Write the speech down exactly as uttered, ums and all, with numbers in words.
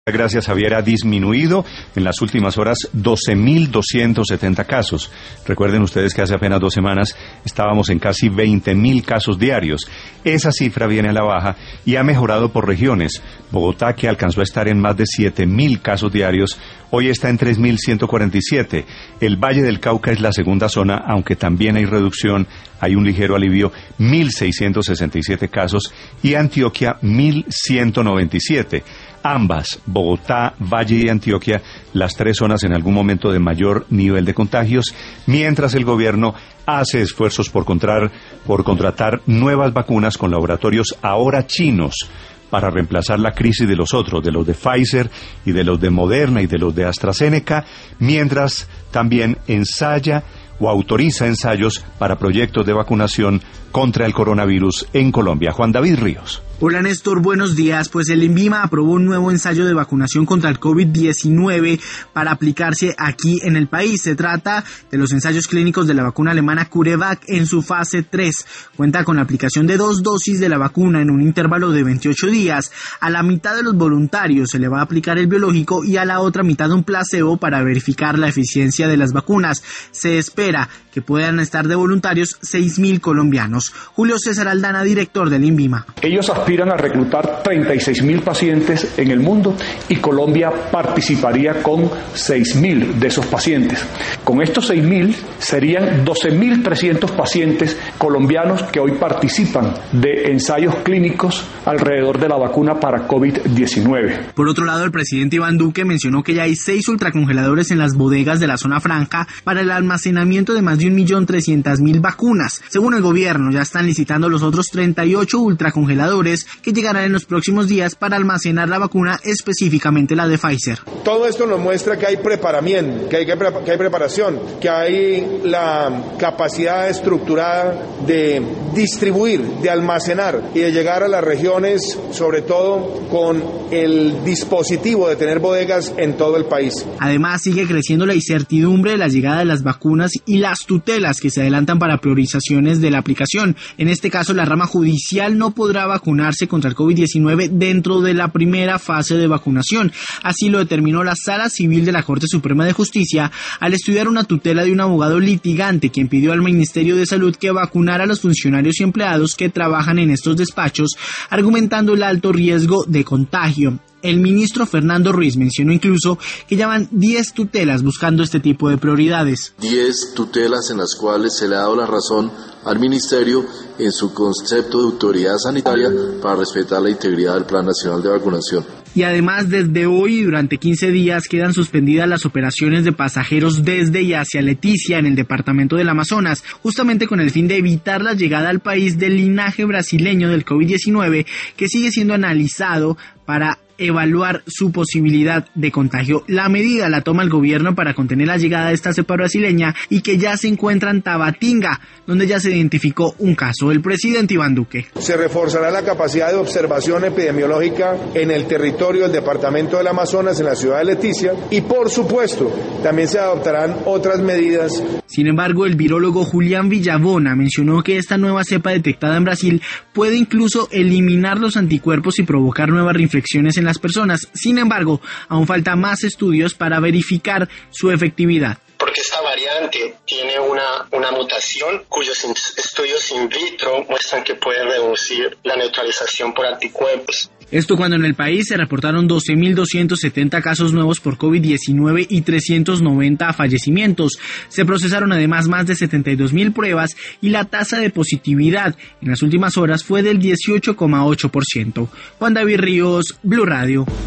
Gracias, Javier, ha disminuido en las últimas horas doce mil doscientos setenta casos. Recuerden ustedes que hace apenas dos semanas estábamos en casi veinte mil casos diarios. Esa cifra viene a la baja y ha mejorado por regiones. Bogotá, que alcanzó a estar en más de siete mil casos diarios, hoy está en tres mil ciento cuarenta y siete. El Valle del Cauca es la segunda zona, aunque también hay reducción, hay un ligero alivio, mil seiscientos sesenta y siete casos, y Antioquia, mil ciento noventa y siete. Ambas, Bogotá, Valle y Antioquia, las tres zonas en algún momento de mayor nivel de contagios, mientras el gobierno hace esfuerzos por contratar, por contratar nuevas vacunas con laboratorios ahora chinos para reemplazar la crisis de los otros, de los de Pfizer y de los de Moderna y de los de AstraZeneca, mientras también ensaya o autoriza ensayos para proyectos de vacunación contra el coronavirus en Colombia. Juan David Ríos. Hola Néstor, buenos días. Pues el INVIMA aprobó un nuevo ensayo de vacunación contra el COVID diecinueve para aplicarse aquí en el país. Se trata de los ensayos clínicos de la vacuna alemana CureVac en su fase tres. Cuenta con la aplicación de dos dosis de la vacuna en un intervalo de veintiocho días. A la mitad de los voluntarios se le va a aplicar el biológico y a la otra mitad un placebo para verificar la eficiencia de las vacunas. Se espera que puedan estar de voluntarios seis mil colombianos. Julio César Aldana, director del INVIMA. Ellos aspiran a reclutar treinta y seis mil pacientes en el mundo y Colombia participaría con seis mil de esos pacientes. Con estos seis mil serían doce mil trescientos pacientes colombianos que hoy participan de ensayos clínicos alrededor de la vacuna para COVID diecinueve. Por otro lado, el presidente Iván Duque mencionó que ya hay seis ultracongeladores en las bodegas de la zona franca para el almacenamiento de más de un millón trescientas mil vacunas. Según el gobierno, ya están licitando los otros treinta y ocho ultracongeladores que llegarán en los próximos días para almacenar la vacuna, específicamente la de Pfizer. Todo esto nos muestra que hay preparamiento, que hay, que, que hay preparación, que hay la capacidad estructurada de distribuir, de almacenar y de llegar a las regiones, sobre todo con el dispositivo de tener bodegas en todo el país. Además, sigue creciendo la incertidumbre de la llegada de las vacunas y las tutelas que se adelantan para priorizaciones de la aplicación. En este caso, la rama judicial no podrá vacunarse contra el COVID diecinueve dentro de la primera fase de vacunación. Así lo determinó la Sala Civil de la Corte Suprema de Justicia al estudiar una tutela de un abogado litigante quien pidió al Ministerio de Salud que vacunara a los funcionarios y empleados que trabajan en estos despachos, argumentando el alto riesgo de contagio. El ministro Fernando Ruiz mencionó incluso que ya van diez tutelas buscando este tipo de prioridades. diez tutelas en las cuales se le ha dado la razón al ministerio en su concepto de autoridad sanitaria para respetar la integridad del Plan Nacional de Vacunación. Y además, desde hoy y durante quince días quedan suspendidas las operaciones de pasajeros desde y hacia Leticia en el departamento del Amazonas, justamente con el fin de evitar la llegada al país del linaje brasileño del COVID diecinueve, que sigue siendo analizado para evaluar su posibilidad de contagio. La medida la toma el gobierno para contener la llegada de esta cepa brasileña y que ya se encuentra en Tabatinga, donde ya se identificó un caso del presidente Iván Duque. Se reforzará la capacidad de observación epidemiológica en el territorio del departamento del Amazonas, en la ciudad de Leticia, y por supuesto también se adoptarán otras medidas. Sin embargo, el virólogo Julián Villabona mencionó que esta nueva cepa detectada en Brasil puede incluso eliminar los anticuerpos y provocar nuevas reinfecciones en las personas. Sin embargo, aún falta más estudios para verificar su efectividad. Porque esta variante tiene una, una mutación cuyos estudios in vitro muestran que puede reducir la neutralización por anticuerpos. Esto cuando en el país se reportaron doce mil doscientos setenta casos nuevos por COVID diecinueve y trescientos noventa fallecimientos. Se procesaron además más de setenta y dos mil pruebas y la tasa de positividad en las últimas horas fue del dieciocho coma ocho por ciento. Juan David Ríos, Blue Radio.